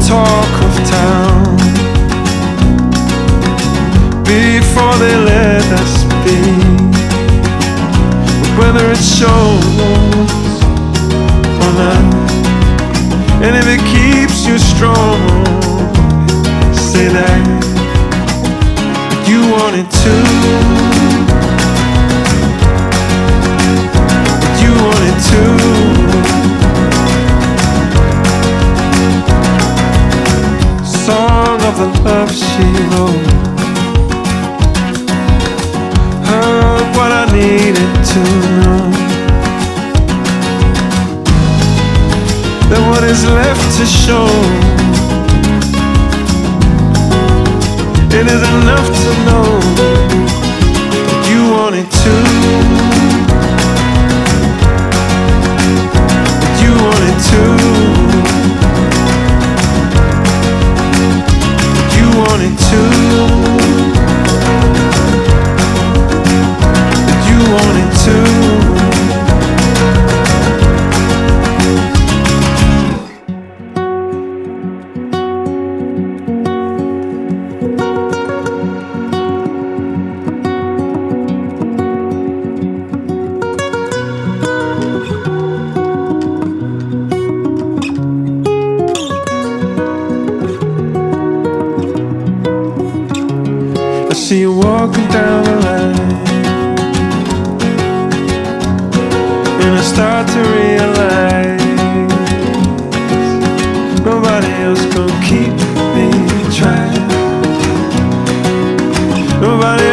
talk of town before they let us be. But whether it shows or not, and if it keeps you strong, say that you want it too. You want it too. Song of the love she wrote, heard what I needed to know, that what is left to show, it is enough to know that you want it too. That you want it too. That you want it too. That you want it too. See you walking down the line, and I start to realize nobody else gonna keep me trying. Nobody